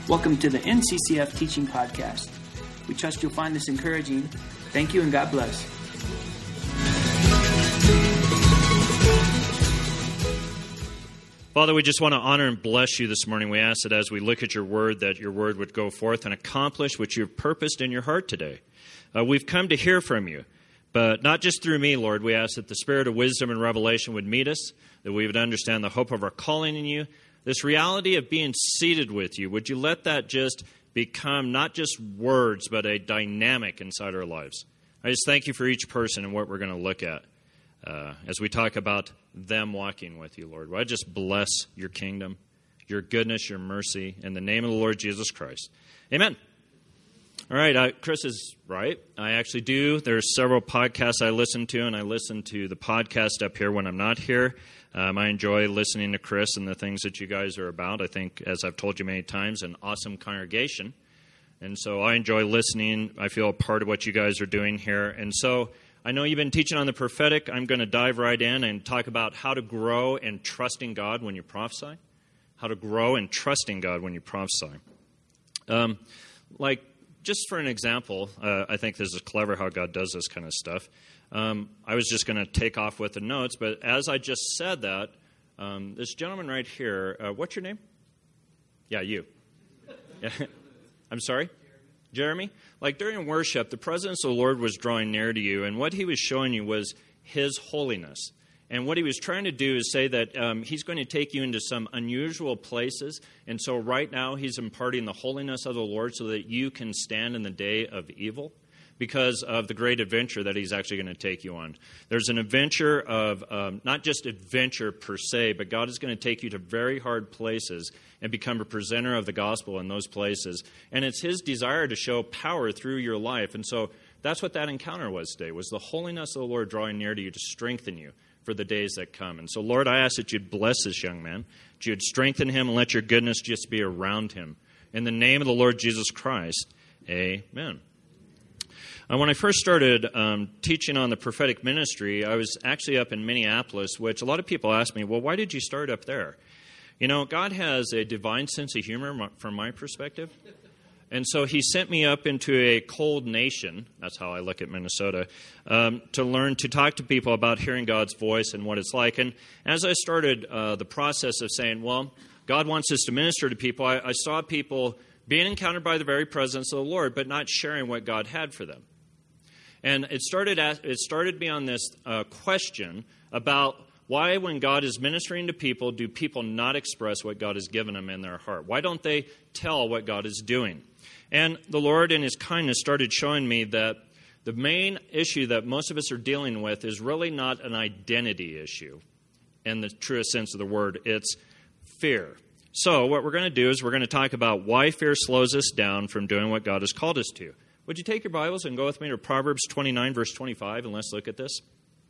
Welcome to the NCCF Teaching Podcast. We trust you'll find this encouraging. Thank you and God bless. Father, we just want to honor and bless you this morning. We ask that as we look at your word, that your word would go forth and accomplish what you've purposed in your heart today. We've come to hear from you, but not just through me, Lord. We ask that the spirit of wisdom and revelation would meet us, that we would understand the hope of our calling in you, this reality of being seated with you. Would you let that just become not just words, but a dynamic inside our lives? I just thank you for each person and what we're going to look at as we talk about them walking with you, Lord. Well, I just bless your kingdom, your goodness, your mercy, in the name of the Lord Jesus Christ. Amen. All right, Chris is right. I actually do. There's several podcasts I listen to, and I listen to the podcast up here when I'm not here. I enjoy listening to Chris and the things that you guys are about. I think, as I've told you many times, an awesome congregation. And so I enjoy listening. I feel a part of what you guys are doing here. And so I know you've been teaching on the prophetic. I'm going to dive right in and talk about how to grow and trusting God when you prophesy. How to grow and trusting God when you prophesy. Just for an example, I think this is clever how God does this kind of stuff. I was just going to take off with the notes, but as I just said that, this gentleman right here, what's your name? Yeah, you. Yeah. I'm sorry? Jeremy? Like during worship, the presence of the Lord was drawing near to you, and what he was showing you was his holiness. And what he was trying to do is say that he's going to take you into some unusual places. And so right now he's imparting the holiness of the Lord so that you can stand in the day of evil because of the great adventure that he's actually going to take you on. There's an adventure of not just adventure per se, but God is going to take you to very hard places and become a presenter of the gospel in those places. And it's his desire to show power through your life. And so that's what that encounter was today, was the holiness of the Lord drawing near to you to strengthen you for the days that come. And so, Lord, I ask that you'd bless this young man, that you'd strengthen him and let your goodness just be around him. In the name of the Lord Jesus Christ, amen. When I first started teaching on the prophetic ministry, I was actually up in Minneapolis, which a lot of people ask me, well, why did you start up there? You know, God has a divine sense of humor from my perspective. And so he sent me up into a cold nation, that's how I look at Minnesota, to learn to talk to people about hearing God's voice and what it's like. And as I started the process of saying, well, God wants us to minister to people, I saw people being encountered by the very presence of the Lord, but not sharing what God had for them. And it started me on this question about why, when God is ministering to people, do people not express what God has given them in their heart? Why don't they tell what God is doing? And the Lord, in his kindness, started showing me that the main issue that most of us are dealing with is really not an identity issue in the truest sense of the word. It's fear. So what we're going to do is we're going to talk about why fear slows us down from doing what God has called us to. Would you take your Bibles and go with me to Proverbs 29, verse 25, and let's look at this.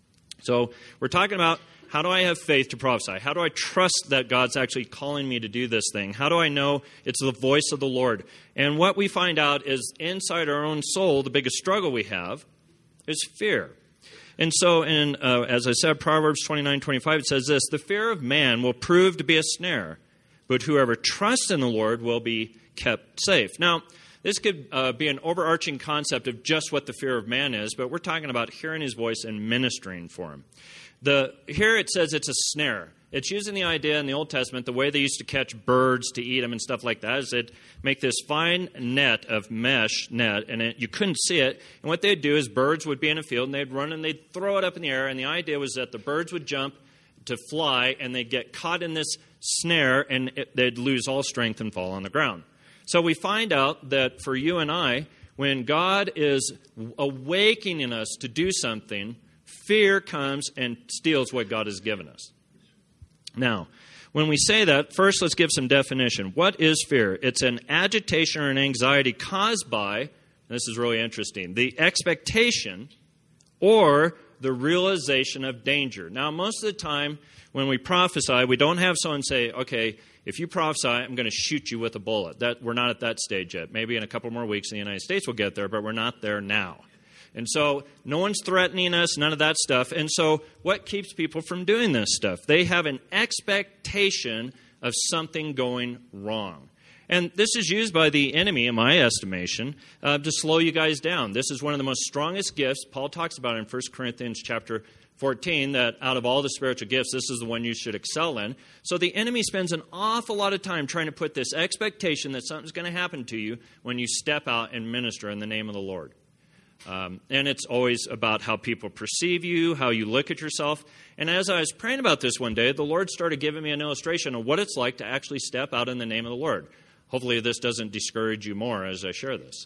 So we're talking about, how do I have faith to prophesy? How do I trust that God's actually calling me to do this thing? How do I know it's the voice of the Lord? And what we find out is inside our own soul, the biggest struggle we have is fear. And so in, as I said, Proverbs 29:25, it says this, the fear of man will prove to be a snare, but whoever trusts in the Lord will be kept safe. Now, this could be an overarching concept of just what the fear of man is, but we're talking about hearing his voice and ministering for him. Here it says it's a snare. It's using the idea in the Old Testament, the way they used to catch birds to eat them and stuff like that, is they'd make this fine net of mesh net, and you couldn't see it. And what they'd do is birds would be in a field, and they'd run and they'd throw it up in the air, and the idea was that the birds would jump to fly, and they'd get caught in this snare, and they'd lose all strength and fall on the ground. So we find out that for you and I, when God is awakening us to do something, fear comes and steals what God has given us. Now, when we say that, first let's give some definition. What is fear? It's an agitation or an anxiety caused by, and this is really interesting, the expectation or the realization of danger. Now, most of the time when we prophesy, we don't have someone say, okay, if you prophesy, I'm going to shoot you with a bullet. We're not at that stage yet. Maybe in a couple more weeks in the United States we'll get there, but we're not there now. And so no one's threatening us, none of that stuff. And so what keeps people from doing this stuff? They have an expectation of something going wrong. And this is used by the enemy, in my estimation, to slow you guys down. This is one of the most strongest gifts. Paul talks about it in 1 Corinthians chapter 14, that out of all the spiritual gifts, this is the one you should excel in. So the enemy spends an awful lot of time trying to put this expectation that something's going to happen to you when you step out and minister in the name of the Lord. And it's always about how people perceive you, how you look at yourself. And as I was praying about this one day, the Lord started giving me an illustration of what it's like to actually step out in the name of the Lord. Hopefully this doesn't discourage you more as I share this.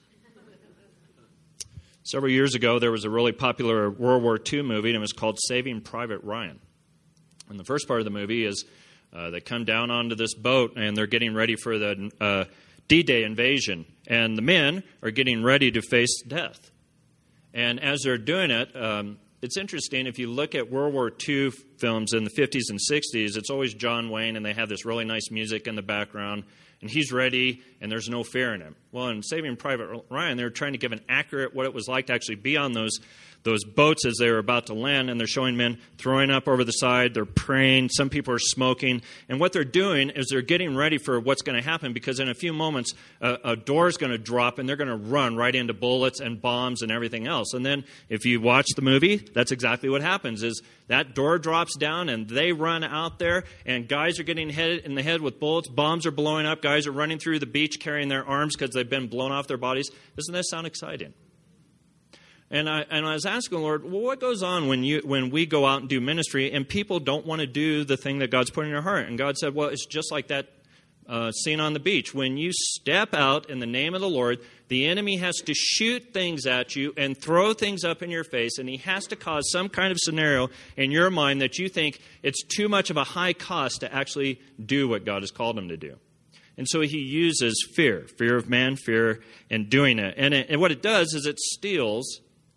Several years ago, there was a really popular World War II movie, and it was called Saving Private Ryan. And the first part of the movie is they come down onto this boat, and they're getting ready for the D-Day invasion. And the men are getting ready to face death. And as they're doing it, it's interesting. If you look at World War II films in the 50s and 60s, it's always John Wayne, and they have this really nice music in the background. And he's ready, and there's no fear in him. Well, in Saving Private Ryan, they were trying to give an accurate what it was like to actually be on those boats as they were about to land, and they're showing men throwing up over the side. They're praying. Some people are smoking. And what they're doing is they're getting ready for what's going to happen, because in a few moments, a door is going to drop, and they're going to run right into bullets and bombs and everything else. And then if you watch the movie, that's exactly what happens, is that door drops down, and they run out there, and guys are getting hit in the head with bullets. Bombs are blowing up. Guys are running through the beach carrying their arms because they've been blown off their bodies. Doesn't that sound exciting? And I was asking the Lord, well, what goes on when we go out and do ministry and people don't want to do the thing that God's put in your heart? And God said, well, it's just like that scene on the beach. When you step out in the name of the Lord, the enemy has to shoot things at you and throw things up in your face, and he has to cause some kind of scenario in your mind that you think it's too much of a high cost to actually do what God has called him to do. And so he uses fear of man, fear in doing it. And what it does is it steals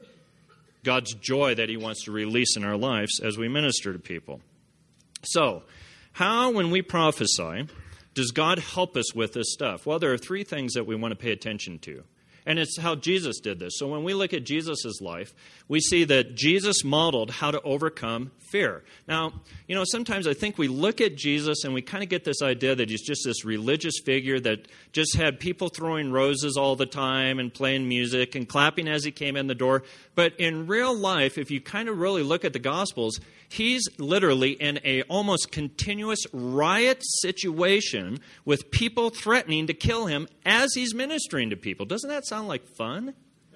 God's joy that he wants to release in our lives as we minister to people. So, how, when we prophesy, does God help us with this stuff? Well, there are three things that we want to pay attention to. And it's how Jesus did this. So when we look at Jesus' life, we see that Jesus modeled how to overcome fear. Now, sometimes I think we look at Jesus and we kind of get this idea that he's just this religious figure that just had people throwing roses all the time and playing music and clapping as he came in the door. But in real life, if you kind of really look at the Gospels, he's literally in a almost continuous riot situation with people threatening to kill him as he's ministering to people. Doesn't that sound like fun?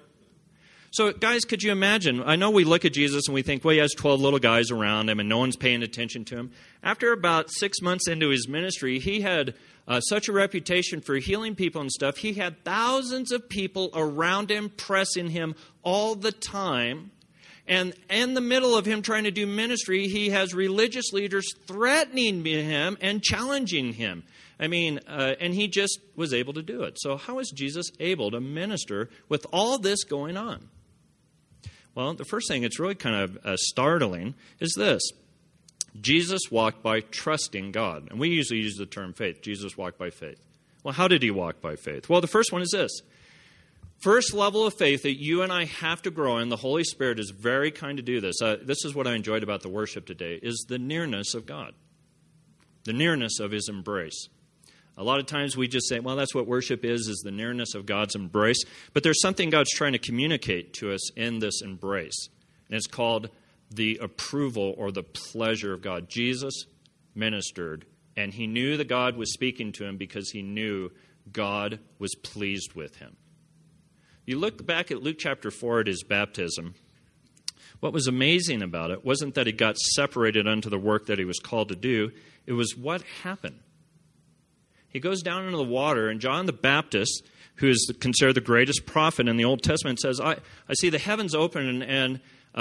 So, guys, could you imagine? I know we look at Jesus and we think, well, he has 12 little guys around him and no one's paying attention to him. After about 6 months into his ministry, he had such a reputation for healing people and stuff. He had thousands of people around him pressing him all the time. And in the middle of him trying to do ministry, he has religious leaders threatening him and challenging him. And he just was able to do it. So how is Jesus able to minister with all this going on? Well, the first thing that's really kind of startling is this. Jesus walked by trusting God. And we usually use the term faith. Jesus walked by faith. Well, how did he walk by faith? Well, the first one is this. First level of faith that you and I have to grow in, the Holy Spirit is very kind to do this. This is what I enjoyed about the worship today, is the nearness of God. The nearness of his embrace. A lot of times we just say, well, that's what worship is the nearness of God's embrace. But there's something God's trying to communicate to us in this embrace. And it's called the approval or the pleasure of God. Jesus ministered, and he knew that God was speaking to him because he knew God was pleased with him. You look back at Luke chapter 4 at his baptism. What was amazing about it wasn't that he got separated unto the work that he was called to do. It was what happened. He goes down into the water, and John the Baptist, who is considered the greatest prophet in the Old Testament, says, I see the heavens open and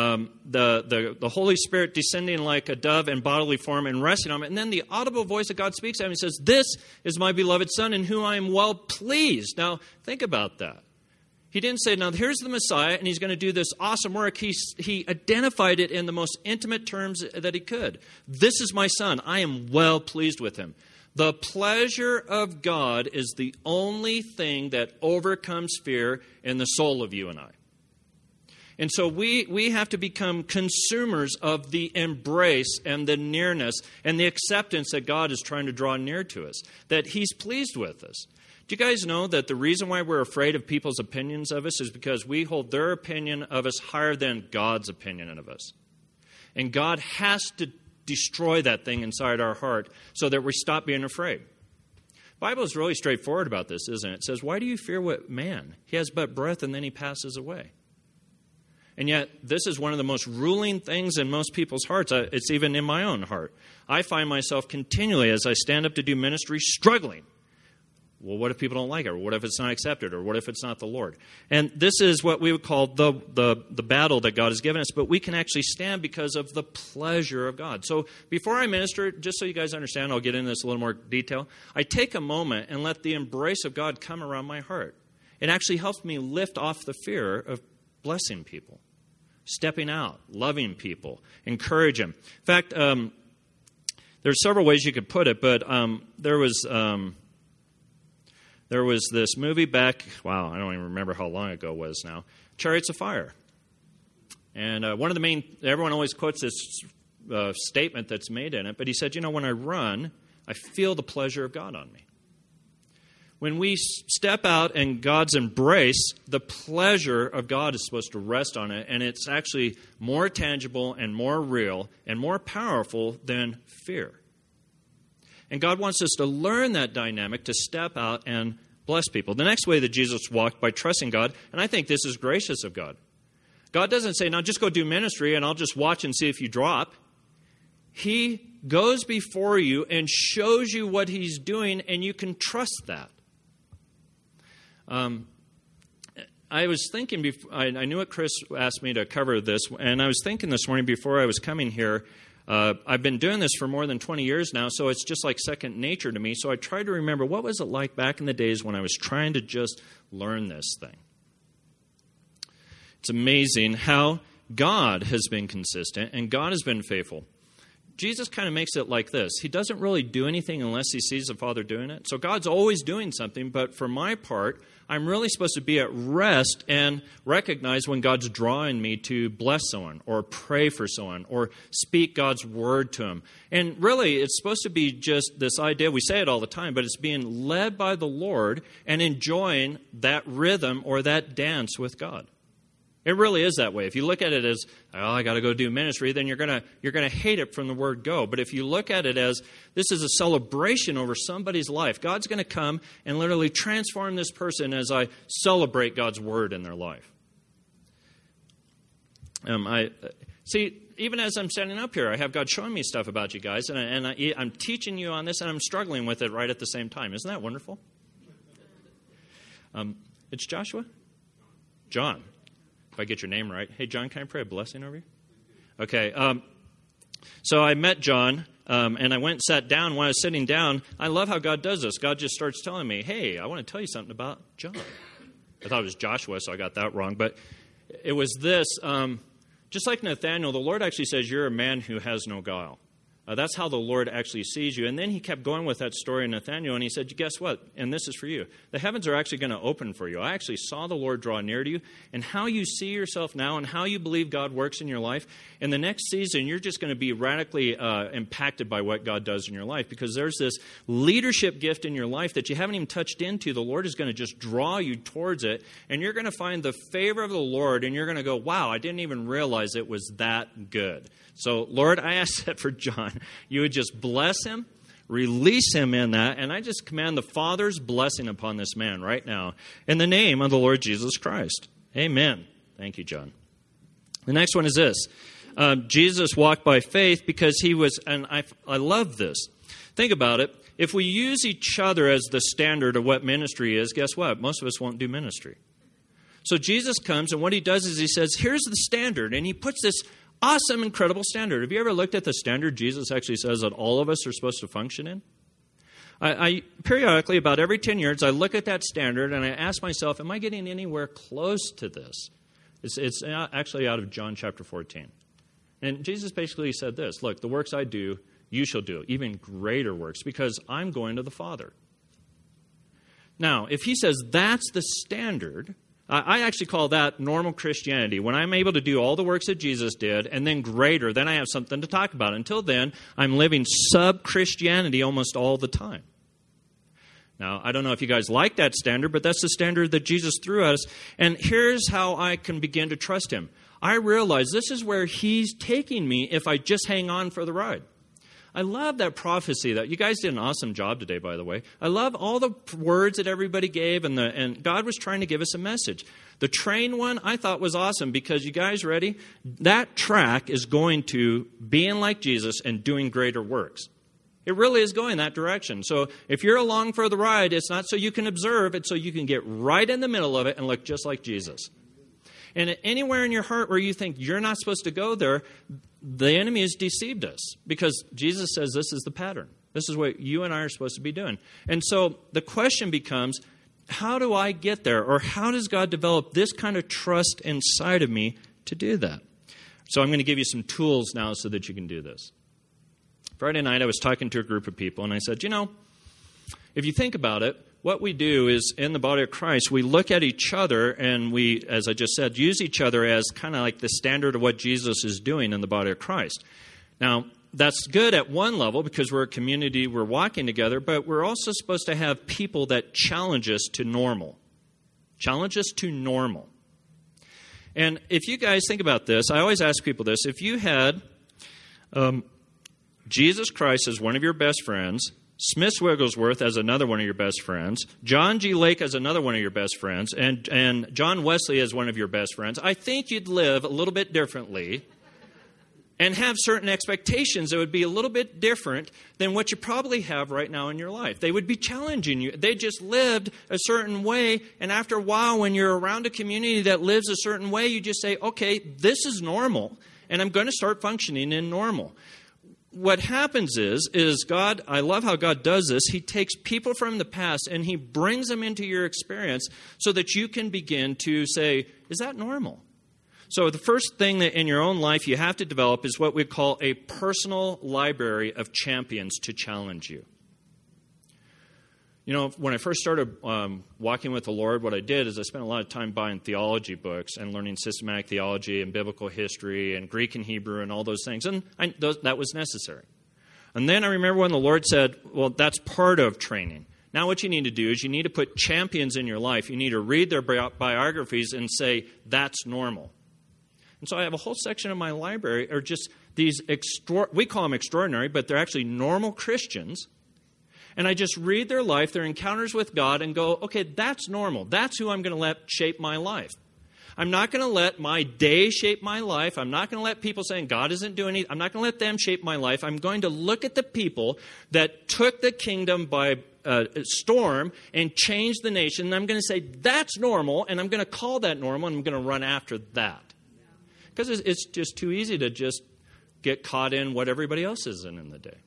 the Holy Spirit descending like a dove in bodily form and resting on him. And then the audible voice of God speaks to him and says, this is my beloved Son in whom I am well pleased. Now, think about that. He didn't say, now here's the Messiah, and he's going to do this awesome work. He identified it in the most intimate terms that he could. This is my Son. I am well pleased with him. The pleasure of God is the only thing that overcomes fear in the soul of you and I. And so we have to become consumers of the embrace and the nearness and the acceptance that God is trying to draw near to us, that he's pleased with us. Do you guys know that the reason why we're afraid of people's opinions of us is because we hold their opinion of us higher than God's opinion of us? And God has to destroy that thing inside our heart so that we stop being afraid. The Bible is really straightforward about this, isn't it? It says, why do you fear what man? He has but breath and then he passes away. And yet, this is one of the most ruling things in most people's hearts. It's even in my own heart. I find myself continually, as I stand up to do ministry, struggling. Well, what if people don't like it? Or what if it's not accepted? Or what if it's not the Lord? And this is what we would call the battle that God has given us. But we can actually stand because of the pleasure of God. So before I minister, just so you guys understand, I'll get into this a little more detail. I take a moment and let the embrace of God come around my heart. It actually helps me lift off the fear of blessing people, stepping out, loving people, encourage them. In fact, there's several ways you could put it, but there was this movie back, I don't even remember how long ago it was now, Chariots of Fire. And one of the main, everyone always quotes this statement that's made in it, but he said, when I run, I feel the pleasure of God on me. When we step out in God's embrace, the pleasure of God is supposed to rest on it, and it's actually more tangible and more real and more powerful than fear. And God wants us to learn that dynamic to step out and bless people. The next way that Jesus walked, by trusting God, and I think this is gracious of God. God doesn't say, now just go do ministry and I'll just watch and see if you drop. He goes before you and shows you what He's doing, and you can trust that. I was thinking, I knew what Chris asked me to cover this, and I was thinking this morning before I was coming here, I've been doing this for more than 20 years now, so it's just like second nature to me. So I tried to remember, what was it like back in the days when I was trying to just learn this thing? It's amazing how God has been consistent and God has been faithful. Jesus kind of makes it like this. He doesn't really do anything unless He sees the Father doing it. So God's always doing something, but for my part, I'm really supposed to be at rest and recognize when God's drawing me to bless someone or pray for someone or speak God's word to them. And really, it's supposed to be just this idea, we say it all the time, but it's being led by the Lord and enjoying that rhythm or that dance with God. It really is that way. If you look at it as, I got to go do ministry, then you're gonna hate it from the word go. But if you look at it as this is a celebration over somebody's life, God's going to come and literally transform this person as I celebrate God's word in their life. I see. Even as I'm standing up here, I have God showing me stuff about you guys, and I'm teaching you on this, and I'm struggling with it right at the same time. Isn't that wonderful? It's Joshua? John. If I get your name right. Hey, John, can I pray a blessing over you? Okay. So I met John, and I went and sat down. When I was sitting down, I love how God does this. God just starts telling me, hey, I want to tell you something about John. I thought it was Joshua, so I got that wrong. But it was this. Just like Nathanael, the Lord actually says, you're a man who has no guile. That's how the Lord actually sees you. And then He kept going with that story in Nathanael, and He said, guess what? And this is for you. The heavens are actually going to open for you. I actually saw the Lord draw near to you, and how you see yourself now and how you believe God works in your life. In the next season, you're just going to be radically impacted by what God does in your life, because there's this leadership gift in your life that you haven't even touched into. The Lord is going to just draw you towards it, and you're going to find the favor of the Lord, and you're going to go, wow, I didn't even realize it was that good. So, Lord, I ask that for John. You would just bless him, release him in that, and I just command the Father's blessing upon this man right now in the name of the Lord Jesus Christ. Amen. Thank you, John. The next one is this. Jesus walked by faith because He was, and I love this. Think about it. If we use each other as the standard of what ministry is, guess what? Most of us won't do ministry. So Jesus comes, and what He does is He says, here's the standard, and He puts this awesome, incredible standard. Have you ever looked at the standard Jesus actually says that all of us are supposed to function in? I periodically, about every 10 years, I look at that standard and I ask myself, am I getting anywhere close to this? It's actually out of John chapter 14. And Jesus basically said this, look, the works I do, you shall do, even greater works, because I'm going to the Father. Now, if He says that's the standard, I actually call that normal Christianity. When I'm able to do all the works that Jesus did, and then greater, then I have something to talk about. Until then, I'm living sub-Christianity almost all the time. Now, I don't know if you guys like that standard, but that's the standard that Jesus threw at us. And here's how I can begin to trust him. I realize this is where he's taking me if I just hang on for the ride. I love that prophecy. That you guys did an awesome job today, by the way. I love all the words that everybody gave, and God was trying to give us a message. The train one I thought was awesome because, you guys ready? That track is going to being like Jesus and doing greater works. It really is going that direction. So if you're along for the ride, it's not so you can observe, it's so you can get right in the middle of it and look just like Jesus. And anywhere in your heart where you think you're not supposed to go there, the enemy has deceived us, because Jesus says this is the pattern. This is what you and I are supposed to be doing. And so the question becomes, how do I get there? Or how does God develop this kind of trust inside of me to do that? So I'm going to give you some tools now so that you can do this. Friday night I was talking to a group of people, and I said, if you think about it, what we do is, in the body of Christ, we look at each other and we, as I just said, use each other as kind of like the standard of what Jesus is doing in the body of Christ. Now, that's good at one level because we're a community, we're walking together, but we're also supposed to have people that challenge us to normal. Challenge us to normal. And if you guys think about this, I always ask people this. If you had Jesus Christ as one of your best friends, Smith Wigglesworth as another one of your best friends, John G. Lake as another one of your best friends, and John Wesley as one of your best friends, I think you'd live a little bit differently and have certain expectations that would be a little bit different than what you probably have right now in your life. They would be challenging you. They just lived a certain way, and after a while, when you're around a community that lives a certain way, you just say, okay, this is normal, and I'm going to start functioning in normal. What happens is God, I love how God does this. He takes people from the past and he brings them into your experience so that you can begin to say, is that normal? So the first thing that in your own life you have to develop is what we call a personal library of champions to challenge you. When I first started walking with the Lord, what I did is I spent a lot of time buying theology books and learning systematic theology and biblical history and Greek and Hebrew and all those things. And that was necessary. And then I remember when the Lord said, well, that's part of training. Now what you need to do is you need to put champions in your life. You need to read their biographies and say, that's normal. And so I have a whole section of my library are just these, we call them extraordinary, but they're actually normal Christians. And I just read their life, their encounters with God, and go, okay, that's normal. That's who I'm going to let shape my life. I'm not going to let my day shape my life. I'm not going to let people saying God isn't doing anything. I'm not going to let them shape my life. I'm going to look at the people that took the kingdom by storm and changed the nation. And I'm going to say, that's normal, and I'm going to call that normal, and I'm going to run after that. Because it's just too easy to just get caught in what everybody else is in the day.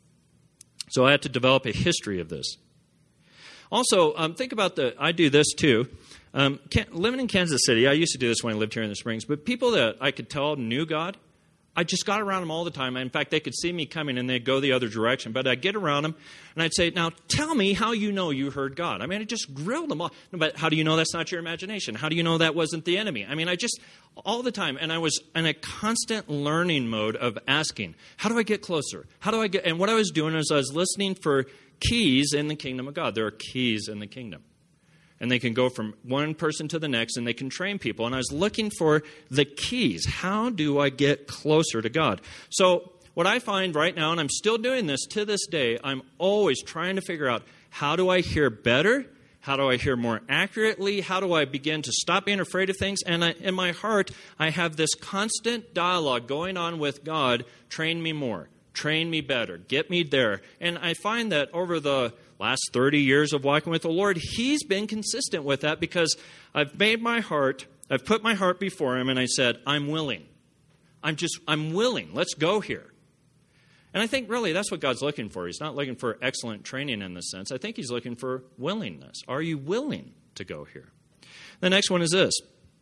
So I had to develop a history of this. Also, think about I do this too. Living in Kansas City, I used to do this when I lived here in the Springs, but people that I could tell knew God, I just got around them all the time. In fact, they could see me coming and they'd go the other direction. But I'd get around them and I'd say, now tell me how you know you heard God. I mean, I just grilled them all. But how do you know that's not your imagination? How do you know that wasn't the enemy? I mean, all the time. And I was in a constant learning mode of asking, how do I get closer? And what I was doing is I was listening for keys in the kingdom of God. There are keys in the kingdom. And they can go from one person to the next, and they can train people. And I was looking for the keys. How do I get closer to God? So what I find right now, and I'm still doing this to this day, I'm always trying to figure out, how do I hear better? How do I hear more accurately? How do I begin to stop being afraid of things? And in my heart, I have this constant dialogue going on with God. Train me more. Train me better. Get me there. And I find that over the last 30 years of walking with the Lord, He's been consistent with that, because I've put my heart before Him, and I said, I'm willing. I'm willing. Let's go here. And I think really that's what God's looking for. He's not looking for excellent training in this sense. I think He's looking for willingness. Are you willing to go here? The next one is this.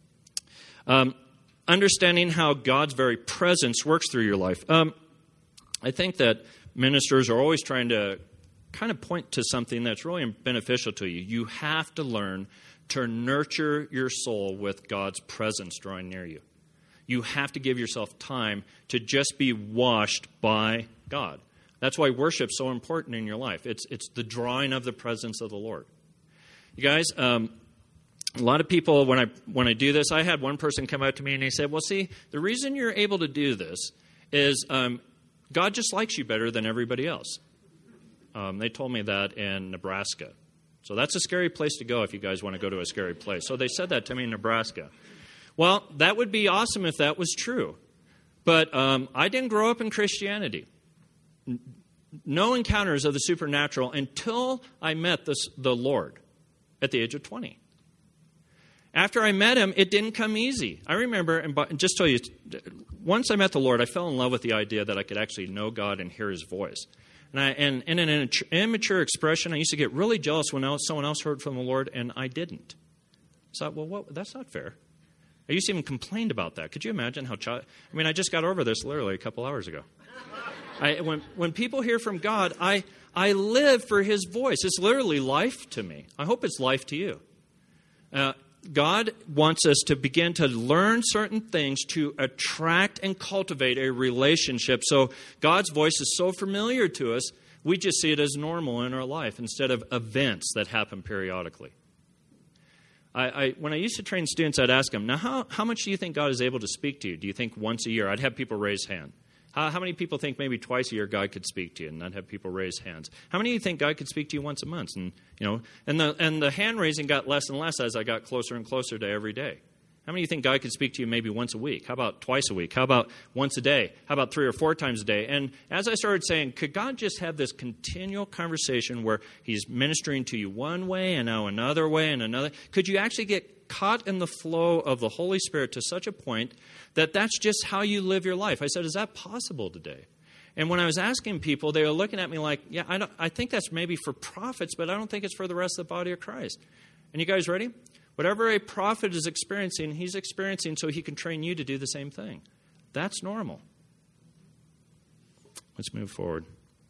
Understanding how God's very presence works through your life. I think that ministers are always trying to kind of point to something that's really beneficial to you. You have to learn to nurture your soul with God's presence drawing near you. You have to give yourself time to just be washed by God. That's why worship's so important in your life. It's the drawing of the presence of the Lord. You guys, a lot of people, when I do this, I had one person come out to me and he said, well, see, the reason you're able to do this is God just likes you better than everybody else. They told me that in Nebraska. So that's a scary place to go if you guys want to go to a scary place. So they said that to me in Nebraska. Well, that would be awesome if that was true. But I didn't grow up in Christianity. No encounters of the supernatural until I met the Lord at the age of 20. After I met him, it didn't come easy. I remember, and just tell you, once I met the Lord, I fell in love with the idea that I could actually know God and hear his voice. And in an immature expression, I used to get really jealous when someone else heard from the Lord and I didn't. I thought, well, that's not fair. I used to even complain about that. Could you imagine how I just got over this literally a couple hours ago. When people hear from God, I live for his voice. It's literally life to me. I hope it's life to you. God wants us to begin to learn certain things to attract and cultivate a relationship. So God's voice is so familiar to us, we just see it as normal in our life instead of events that happen periodically. When I used to train students, I'd ask them, now how much do you think God is able to speak to you? Do you think once a year? I'd have people raise hand. How many people think maybe twice a year God could speak to you? And I'd have people raise hands. How many of you think God could speak to you once a month? And the hand raising got less and less as I got closer and closer to every day. How many of you think God could speak to you maybe once a week? How about twice a week? How about once a day? How about 3 or 4 times a day? And as I started saying, could God just have this continual conversation where he's ministering to you one way and now another way and another? Could you actually get caught in the flow of the Holy Spirit to such a point that that's just how you live your life? I said, is that possible today? And when I was asking people, they were looking at me like, yeah, I think that's maybe for prophets, but I don't think it's for the rest of the body of Christ. And you guys ready? Whatever a prophet is experiencing, he's experiencing so he can train you to do the same thing. That's normal. Let's move forward.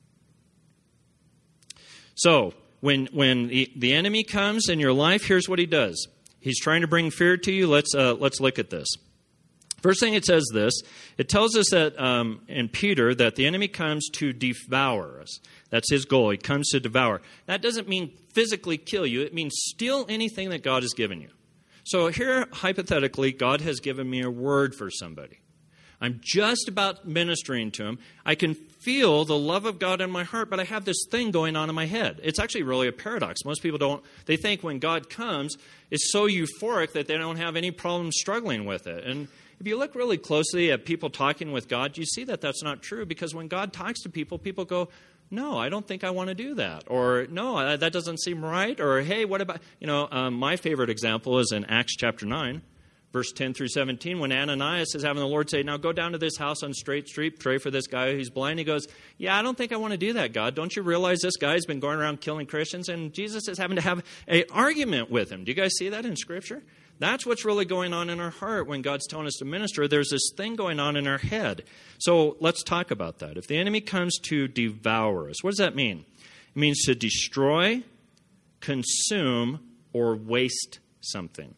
So, when the enemy comes in your life, here's what he does. He's trying to bring fear to you. Let's look at this. First thing it says this. It tells us that in Peter that the enemy comes to devour us. That's his goal. He comes to devour. That doesn't mean physically kill you. It means steal anything that God has given you. So here, hypothetically, God has given me a word for somebody. I'm just about ministering to him. I can feel the love of God in my heart, but I have this thing going on in my head. It's actually really a paradox. Most people don't. They think when God comes, it's so euphoric that they don't have any problem struggling with it. And if you look really closely at people talking with God, you see that that's not true, because when God talks to people, people go, no, I don't think I want to do that. Or, no, that doesn't seem right. Or, hey, what about, my favorite example is in Acts chapter 9. Verse 10 through 17, when Ananias is having the Lord say, now go down to this house on Straight Street, pray for this guy who's blind. He goes, yeah, I don't think I want to do that, God. Don't you realize this guy's been going around killing Christians? And Jesus is having to have an argument with him. Do you guys see that in Scripture? That's what's really going on in our heart when God's telling us to minister. There's this thing going on in our head. So let's talk about that. If the enemy comes to devour us, what does that mean? It means to destroy, consume, or waste something.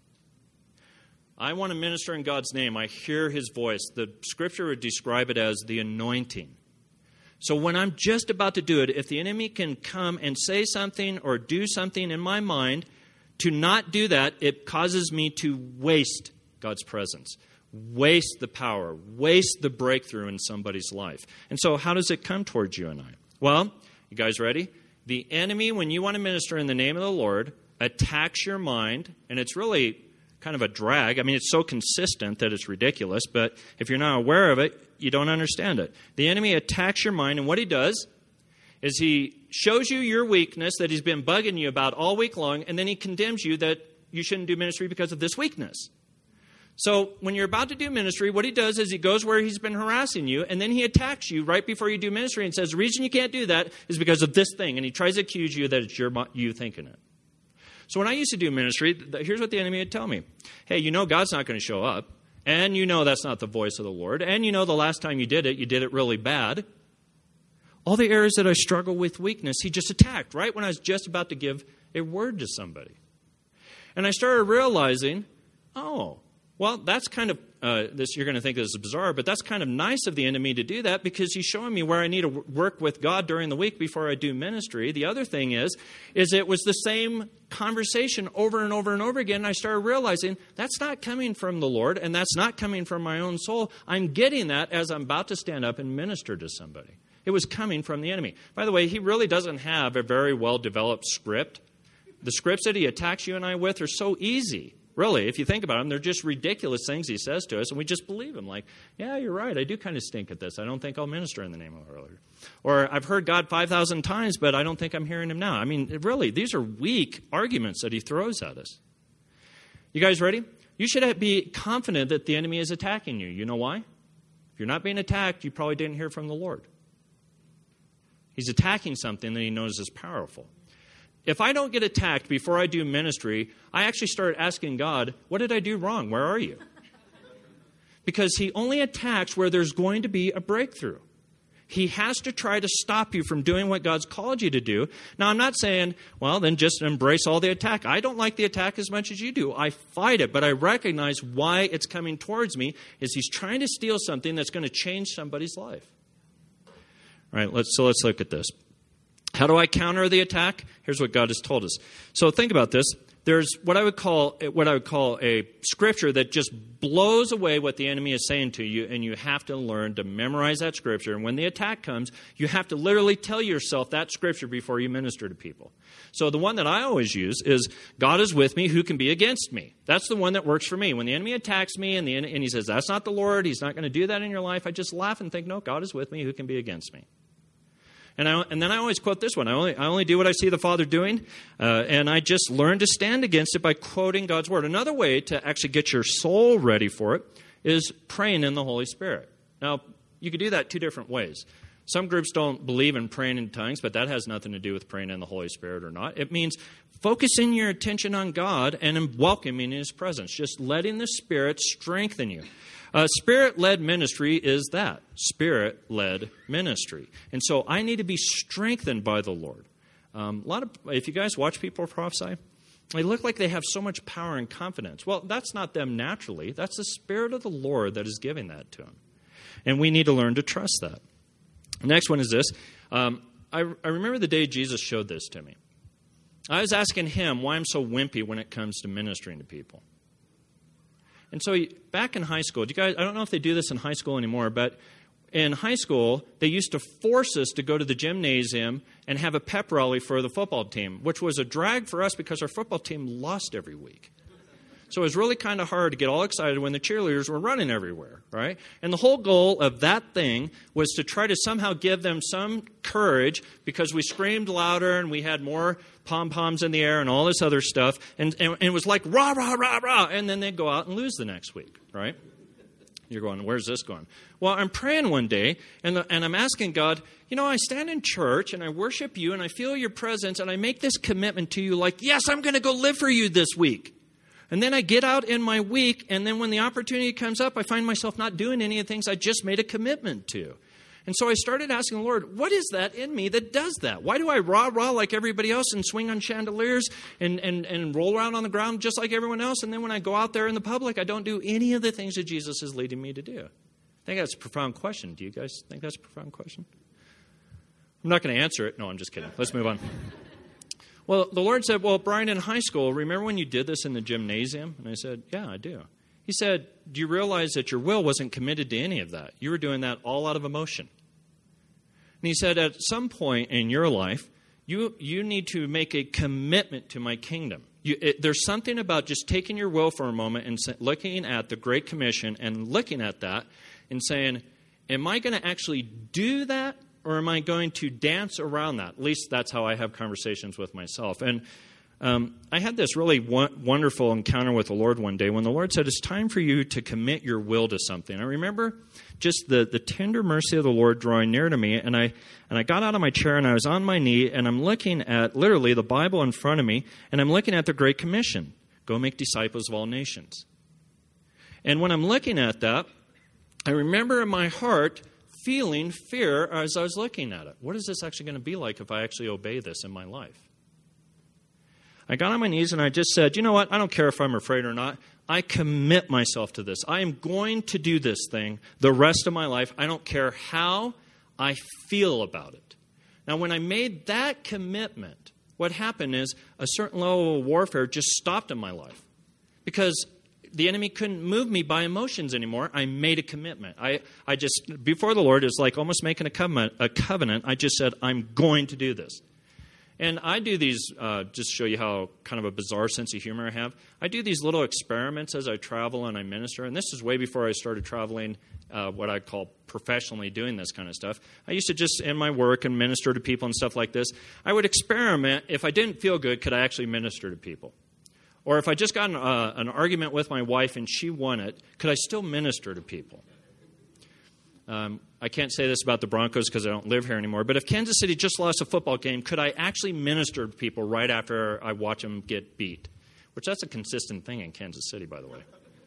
I want to minister in God's name. I hear his voice. The Scripture would describe it as the anointing. So when I'm just about to do it, if the enemy can come and say something or do something in my mind, to not do that, it causes me to waste God's presence, waste the power, waste the breakthrough in somebody's life. And so how does it come towards you and I? Well, you guys ready? The enemy, when you want to minister in the name of the Lord, attacks your mind, and it's really kind of a drag. I mean, it's so consistent that it's ridiculous, but if you're not aware of it, you don't understand it. The enemy attacks your mind, and what he does is he shows you your weakness that he's been bugging you about all week long, and then he condemns you that you shouldn't do ministry because of this weakness. So when you're about to do ministry, what he does is he goes where he's been harassing you, and then he attacks you right before you do ministry and says, the reason you can't do that is because of this thing, and he tries to accuse you that it's you thinking it. So when I used to do ministry, here's what the enemy would tell me. Hey, God's not going to show up, and that's not the voice of the Lord, and the last time you did it really bad. All the areas that I struggle with weakness, he just attacked right when I was just about to give a word to somebody. And I started realizing, Well, that's kind of, you're going to think this is bizarre, but that's kind of nice of the enemy to do that because he's showing me where I need to work with God during the week before I do ministry. The other thing is it was the same conversation over and over and over again. And I started realizing that's not coming from the Lord and that's not coming from my own soul. I'm getting that as I'm about to stand up and minister to somebody. It was coming from the enemy. By the way, he really doesn't have a very well-developed script. The scripts that he attacks you and I with are so easy. Really, if you think about them, they're just ridiculous things he says to us, and we just believe him. Like, yeah, you're right. I do kind of stink at this. I don't think I'll minister in the name of the Lord. Or I've heard God 5,000 times, but I don't think I'm hearing him now. I mean, really, these are weak arguments that he throws at us. You guys ready? You should be confident that the enemy is attacking you. You know why? If you're not being attacked, you probably didn't hear from the Lord. He's attacking something that he knows is powerful. If I don't get attacked before I do ministry, I actually start asking God, what did I do wrong? Where are you? Because he only attacks where there's going to be a breakthrough. He has to try to stop you from doing what God's called you to do. Now, I'm not saying, well, then just embrace all the attack. I don't like the attack as much as you do. I fight it, but I recognize why it's coming towards me is he's trying to steal something that's going to change somebody's life. All right, let's look at this. How do I counter the attack? Here's what God has told us. So think about this. There's what I would call a scripture that just blows away what the enemy is saying to you, and you have to learn to memorize that scripture. And when the attack comes, you have to literally tell yourself that scripture before you minister to people. So the one that I always use is, God is with me, who can be against me? That's the one that works for me. When the enemy attacks me and he says, that's not the Lord, he's not going to do that in your life, I just laugh and think, no, God is with me, who can be against me? And then I always quote this one. I only do what I see the Father doing, and I just learn to stand against it by quoting God's Word. Another way to actually get your soul ready for it is praying in the Holy Spirit. Now, you could do that two different ways. Some groups don't believe in praying in tongues, but that has nothing to do with praying in the Holy Spirit or not. It means focusing your attention on God and welcoming His presence, just letting the Spirit strengthen you. Spirit-led ministry is that, Spirit-led ministry. And so I need to be strengthened by the Lord. If you guys watch people prophesy, they look like they have so much power and confidence. Well, that's not them naturally. That's the Spirit of the Lord that is giving that to them. And we need to learn to trust that. The next one is this. I remember the day Jesus showed this to me. I was asking him why I'm so wimpy when it comes to ministering to people. And so back in high school, I don't know if they do this in high school anymore, but in high school, they used to force us to go to the gymnasium and have a pep rally for the football team, which was a drag for us because our football team lost every week. So it was really kind of hard to get all excited when the cheerleaders were running everywhere, right? And the whole goal of that thing was to try to somehow give them some courage because we screamed louder and we had more pom-poms in the air and all this other stuff. And it was like, rah, rah, rah, rah. And then they'd go out and lose the next week, right? You're going, where's this going? Well, I'm praying one day, and I'm asking God, I stand in church, and I worship you, and I feel your presence, and I make this commitment to you like, yes, I'm going to go live for you this week. And then I get out in my week, and then when the opportunity comes up, I find myself not doing any of the things I just made a commitment to. And so I started asking the Lord, what is that in me that does that? Why do I rah-rah like everybody else and swing on chandeliers and roll around on the ground just like everyone else? And then when I go out there in the public, I don't do any of the things that Jesus is leading me to do. I think that's a profound question. Do you guys think that's a profound question? I'm not going to answer it. No, I'm just kidding. Let's move on. Well, the Lord said, well, Brian, in high school, remember when you did this in the gymnasium? And I said, yeah, I do. He said, do you realize that your will wasn't committed to any of that? You were doing that all out of emotion. And he said, at some point in your life, you need to make a commitment to my kingdom. There's something about just taking your will for a moment and looking at the Great Commission and looking at that and saying, am I going to actually do that? Or am I going to dance around that? At least that's how I have conversations with myself. And I had this really wonderful encounter with the Lord one day when the Lord said, it's time for you to commit your will to something. I remember just the tender mercy of the Lord drawing near to me. And I got out of my chair and I was on my knee and I'm looking at literally the Bible in front of me. And I'm looking at the Great Commission. Go make disciples of all nations. And when I'm looking at that, I remember in my heart feeling fear as I was looking at it. What is this actually going to be like if I actually obey this in my life? I got on my knees and I just said, you know what? I don't care if I'm afraid or not. I commit myself to this. I am going to do this thing the rest of my life. I don't care how I feel about it. Now, when I made that commitment, what happened is a certain level of warfare just stopped in my life because the enemy couldn't move me by emotions anymore. I made a commitment. I just, before the Lord, it was like almost making a covenant. I just said, I'm going to do this. And I do these, just to show you how kind of a bizarre sense of humor I have. I do these little experiments as I travel and I minister. And this is way before I started traveling, what I call professionally doing this kind of stuff. I used to just, in my work and minister to people and stuff like this, I would experiment. If I didn't feel good, could I actually minister to people? Or if I just got an argument with my wife and she won it, could I still minister to people? I can't say this about the Broncos because I don't live here anymore, but if Kansas City just lost a football game, could I actually minister to people right after I watch them get beat? Which that's a consistent thing in Kansas City, by the way.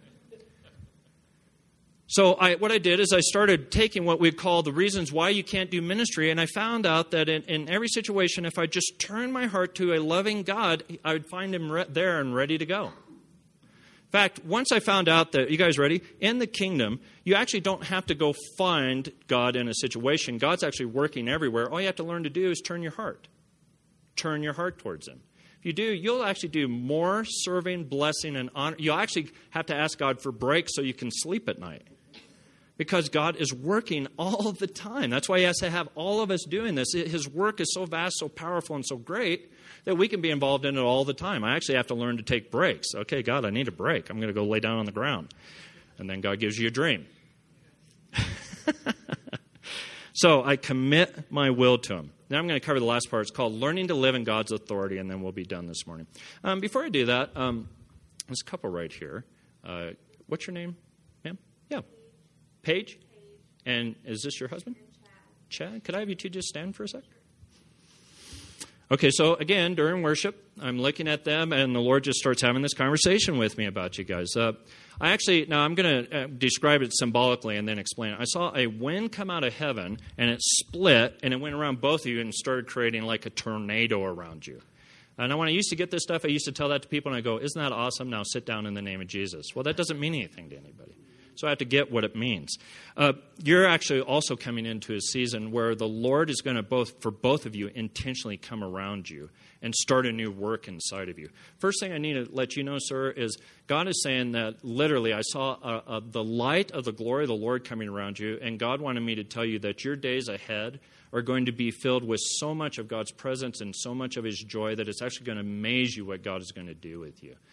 So what I did is I started taking what we'd call the reasons why you can't do ministry, and I found out that in every situation, if I just turned my heart to a loving God, I would find him there and ready to go. In fact, once I found out that, you guys ready? In the kingdom, you actually don't have to go find God in a situation. God's actually working everywhere. All you have to learn to do is turn your heart. Turn your heart towards him. If you do, you'll actually do more serving, blessing, and honor. You'll actually have to ask God for breaks so you can sleep at night. Because God is working all the time. That's why he has to have all of us doing this. His work is so vast, so powerful, and so great that we can be involved in it all the time. I actually have to learn to take breaks. Okay, God, I need a break. I'm going to go lay down on the ground. And then God gives you a dream. So I commit my will to him. Now I'm going to cover the last part. It's called learning to live in God's authority, and then we'll be done this morning. Before I do that, there's a couple right here. What's your name, ma'am? Yeah. Paige? And is this your husband? Chad? Could I have you two just stand for a sec? Okay, so again, during worship, I'm looking at them, and the Lord just starts having this conversation with me about you guys. Now I'm going to describe it symbolically and then explain it. I saw a wind come out of heaven, and it split, and it went around both of you and started creating like a tornado around you. And when I used to get this stuff, I used to tell that to people, and I go, isn't that awesome? Now sit down in the name of Jesus. Well, that doesn't mean anything to anybody. So I have to get what it means. You're actually also coming into a season where the Lord is going to, for both of you, intentionally come around you and start a new work inside of you. First thing I need to let you know, sir, is God is saying that literally I saw the light of the glory of the Lord coming around you, and God wanted me to tell you that your days ahead are going to be filled with so much of God's presence and so much of his joy that it's actually going to amaze you what God is going to do with you.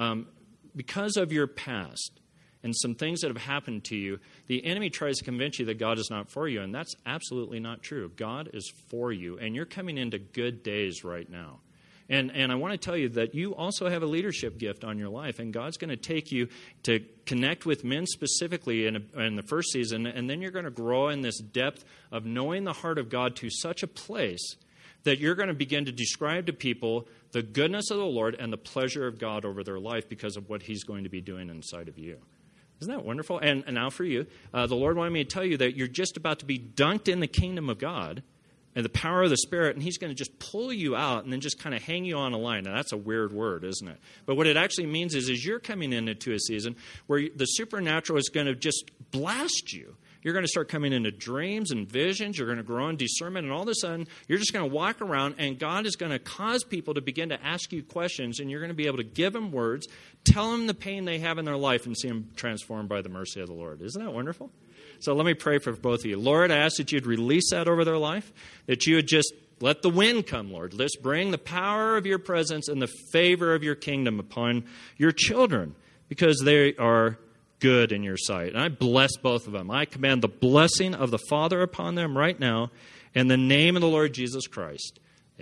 Because of your past, and some things that have happened to you, the enemy tries to convince you that God is not for you, and that's absolutely not true. God is for you, and you're coming into good days right now. And I want to tell you that you also have a leadership gift on your life, and God's going to take you to connect with men specifically in the first season, and then you're going to grow in this depth of knowing the heart of God to such a place that you're going to begin to describe to people the goodness of the Lord and the pleasure of God over their life because of what he's going to be doing inside of you. Isn't that wonderful? And now for you, the Lord wanted me to tell you that you're just about to be dunked in the kingdom of God and the power of the Spirit, and he's going to just pull you out and then just kind of hang you on a line. Now, that's a weird word, isn't it? But what it actually means is you're coming into a season where the supernatural is going to just blast you. You're going to start coming into dreams and visions. You're going to grow in discernment. And all of a sudden, you're just going to walk around, and God is going to cause people to begin to ask you questions, and you're going to be able to give them words, tell them the pain they have in their life, and see them transformed by the mercy of the Lord. Isn't that wonderful? So let me pray for both of you. Lord, I ask that you'd release that over their life, that you would just let the wind come, Lord. Let's bring the power of your presence and the favor of your kingdom upon your children, because they are good in your sight. And I bless both of them. I command the blessing of the Father upon them right now in the name of the Lord Jesus Christ.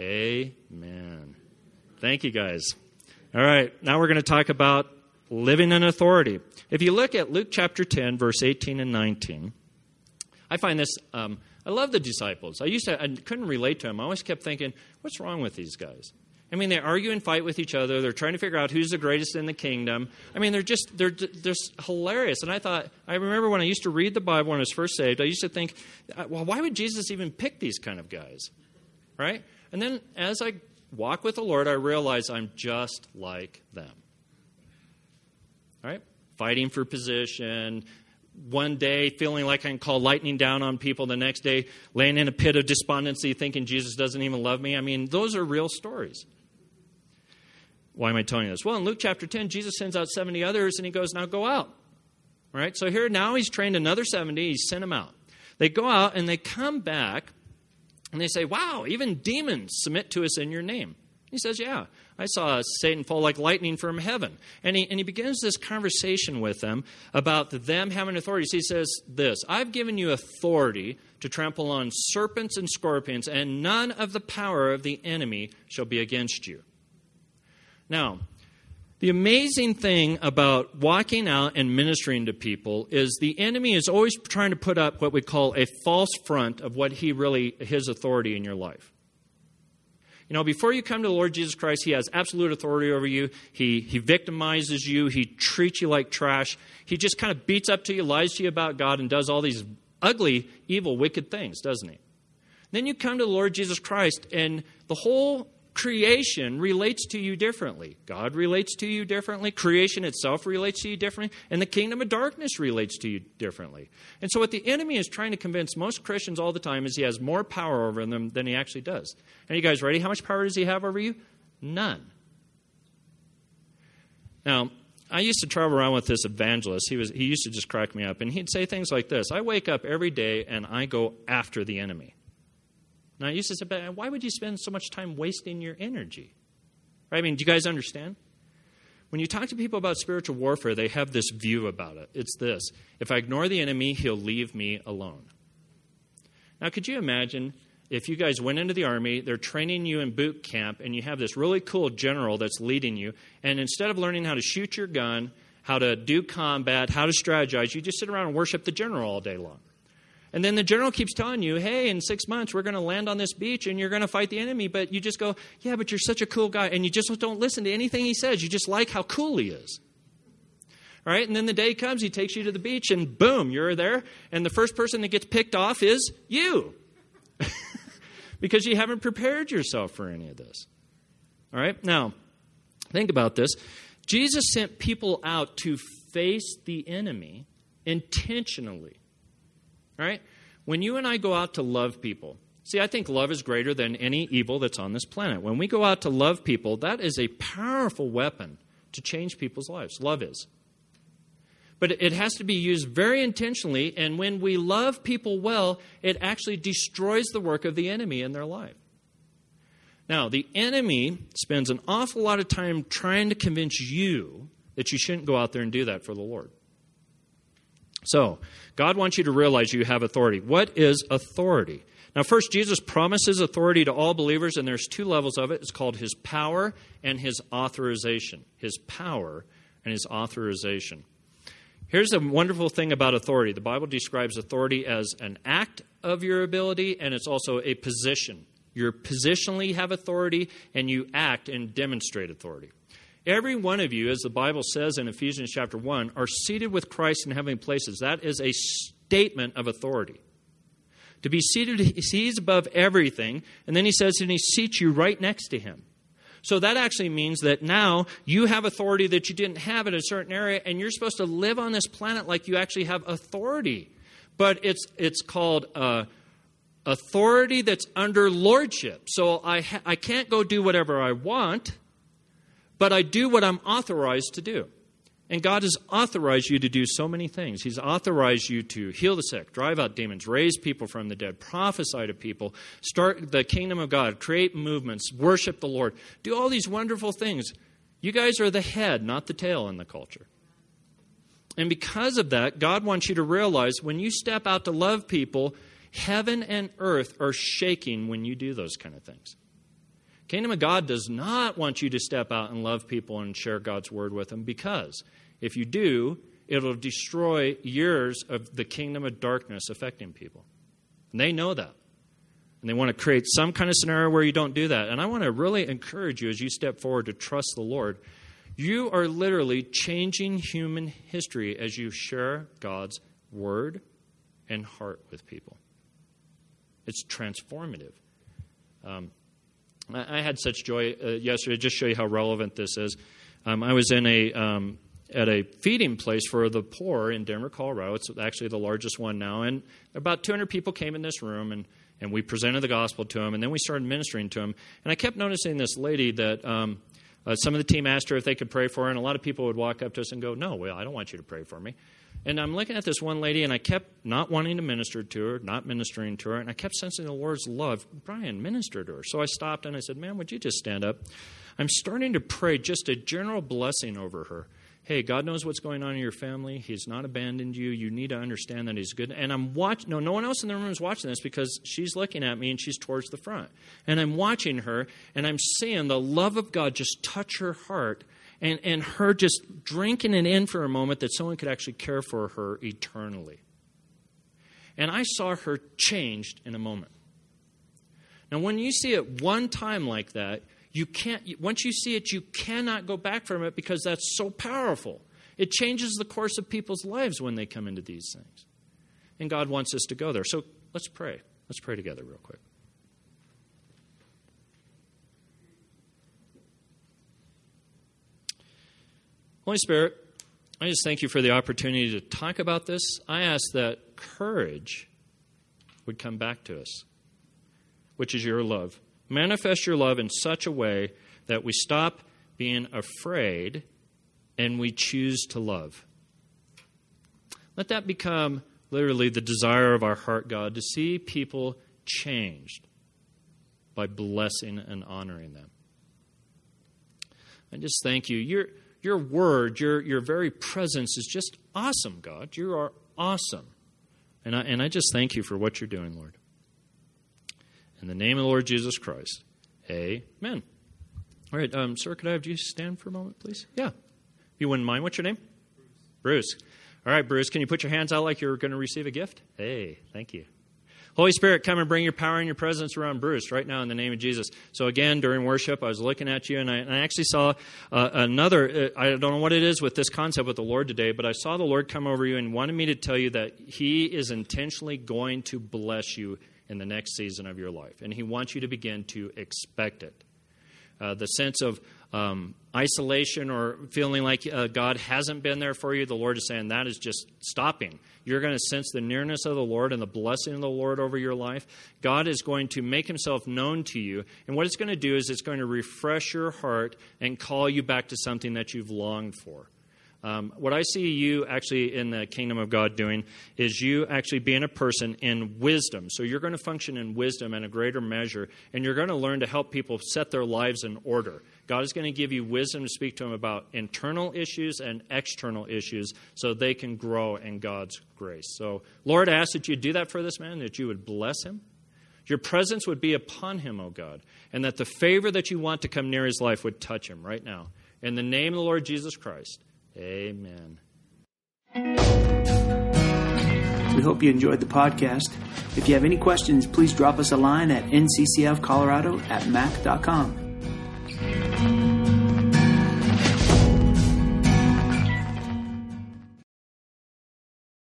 Amen. Thank you, guys. All right, now we're going to talk about living in authority. If you look at Luke chapter 10, verse 18 and 19, I find this, I love the disciples. I couldn't relate to them. I always kept thinking, what's wrong with these guys? I mean, they argue and fight with each other. They're trying to figure out who's the greatest in the kingdom. I mean, they're just hilarious. And I remember when I used to read the Bible when I was first saved, I used to think, well, why would Jesus even pick these kind of guys? Right? And then as I walk with the Lord, I realize I'm just like them. All right? Fighting for position. One day feeling like I can call lightning down on people. The next day laying in a pit of despondency thinking Jesus doesn't even love me. I mean, those are real stories. Why am I telling you this? Well, in Luke chapter 10, Jesus sends out 70 others and he goes, now go out. All right? So here now he's trained another 70. He's sent them out. They go out and they come back and they say, wow, even demons submit to us in your name. He says, yeah, I saw Satan fall like lightning from heaven. And he begins this conversation with them about them having authority. So he says this, I've given you authority to trample on serpents and scorpions, and none of the power of the enemy shall be against you. Now, the amazing thing about walking out and ministering to people is the enemy is always trying to put up what we call a false front of what his authority in your life. You know, before you come to the Lord Jesus Christ, he has absolute authority over you. He victimizes you. He treats you like trash. He just kind of beats up to you, lies to you about God, and does all these ugly, evil, wicked things, doesn't he? Then you come to the Lord Jesus Christ, and the whole creation relates to you differently. God relates to you differently. Creation itself relates to you differently. And the kingdom of darkness relates to you differently. And so what the enemy is trying to convince most Christians all the time is he has more power over them than he actually does. Are you guys ready? How much power does he have over you? None. Now, I used to travel around with this evangelist. He used to just crack me up. And he'd say things like this. I wake up every day and I go after the enemy. Now, I used to say, but why would you spend so much time wasting your energy? Right? I mean, do you guys understand? When you talk to people about spiritual warfare, they have this view about it. It's this. If I ignore the enemy, he'll leave me alone. Now, could you imagine if you guys went into the army, they're training you in boot camp, and you have this really cool general that's leading you, and instead of learning how to shoot your gun, how to do combat, how to strategize, you just sit around and worship the general all day long. And then the general keeps telling you, hey, in 6 months, we're going to land on this beach and you're going to fight the enemy. But you just go, yeah, but you're such a cool guy. And you just don't listen to anything he says. You just like how cool he is. All right? And then the day comes, he takes you to the beach and boom, you're there. And the first person that gets picked off is you. Because you haven't prepared yourself for any of this. All right? Now, think about this. Jesus sent people out to face the enemy intentionally. Right? When you and I go out to love people, see, I think love is greater than any evil that's on this planet. When we go out to love people, that is a powerful weapon to change people's lives. Love is. But it has to be used very intentionally, and when we love people well, it actually destroys the work of the enemy in their life. Now, the enemy spends an awful lot of time trying to convince you that you shouldn't go out there and do that for the Lord. So, God wants you to realize you have authority. What is authority? Now, first, Jesus promises authority to all believers, and there's two levels of it. It's called his power and his authorization. His power and his authorization. Here's the wonderful thing about authority. The Bible describes authority as an act of your ability, and it's also a position. You positionally have authority, and you act and demonstrate authority. Every one of you, as the Bible says in Ephesians chapter 1, are seated with Christ in heavenly places. That is a statement of authority. To be seated, he's above everything. And then he says, and he seats you right next to him. So that actually means that now you have authority that you didn't have in a certain area, and you're supposed to live on this planet like you actually have authority. But it's called authority that's under lordship. So I can't go do whatever I want, but I do what I'm authorized to do. And God has authorized you to do so many things. He's authorized you to heal the sick, drive out demons, raise people from the dead, prophesy to people, start the kingdom of God, create movements, worship the Lord. Do all these wonderful things. You guys are the head, not the tail in the culture. And because of that, God wants you to realize when you step out to love people, heaven and earth are shaking when you do those kind of things. Kingdom of God does not want you to step out and love people and share God's word with them, because if you do, it'll destroy years of the kingdom of darkness affecting people. And they know that. And they want to create some kind of scenario where you don't do that. And I want to really encourage you as you step forward to trust the Lord. You are literally changing human history as you share God's word and heart with people. It's transformative. I had such joy yesterday. Just show you how relevant this is. I was in at a feeding place for the poor in Denver, Colorado. It's actually the largest one now. And about 200 people came in this room, and we presented the gospel to them, and then we started ministering to them. And I kept noticing this lady that some of the team asked her if they could pray for her, and a lot of people would walk up to us and go, "No, well, I don't want you to pray for me." And I'm looking at this one lady, and I kept not wanting to minister to her, not ministering to her, and I kept sensing the Lord's love. Brian, minister to her. So I stopped, and I said, "Ma'am, would you just stand up?" I'm starting to pray just a general blessing over her. Hey, God knows what's going on in your family. He's not abandoned you. You need to understand that He's good. And I'm watching. No one else in the room is watching this because she's looking at me and she's towards the front. And I'm watching her, and I'm seeing the love of God just touch her heart, and her just drinking it in for a moment that someone could actually care for her eternally. And I saw her changed in a moment. Now, when you see it one time like that, you can't. Once you see it, you cannot go back from it because that's so powerful. It changes the course of people's lives when they come into these things. And God wants us to go there. So let's pray. Let's pray together real quick. Holy Spirit, I just thank you for the opportunity to talk about this. I ask that courage would come back to us, which is your love. Manifest your love in such a way that we stop being afraid and we choose to love. Let that become literally the desire of our heart, God, to see people changed by blessing and honoring them. I just thank you. Your word, your very presence is just awesome, God. You are awesome. And I just thank you for what you're doing, Lord. In the name of the Lord Jesus Christ, amen. All right, sir, could I have you stand for a moment, please? Yeah. If you wouldn't mind. What's your name? Bruce. All right, Bruce, can you put your hands out like you're going to receive a gift? Hey, thank you. Holy Spirit, come and bring your power and your presence around Bruce right now in the name of Jesus. So again, during worship, I was looking at you, and I actually saw another, I don't know what it is with this concept with the Lord today, but I saw the Lord come over you and wanted me to tell you that He is intentionally going to bless you in the next season of your life. And He wants you to begin to expect it. The sense of isolation or feeling like God hasn't been there for you, the Lord is saying that is just stopping. You're going to sense the nearness of the Lord and the blessing of the Lord over your life. God is going to make Himself known to you. And what it's going to do is it's going to refresh your heart and call you back to something that you've longed for. What I see you actually in the kingdom of God doing is you actually being a person in wisdom. So you're going to function in wisdom in a greater measure, and you're going to learn to help people set their lives in order. God is going to give you wisdom to speak to them about internal issues and external issues so they can grow in God's grace. So, Lord, I ask that you do that for this man, that you would bless him. Your presence would be upon him, O God, and that the favor that you want to come near his life would touch him right now. In the name of the Lord Jesus Christ. Amen. We hope you enjoyed the podcast. If you have any questions, please drop us a line at nccfcolorado@mac.com.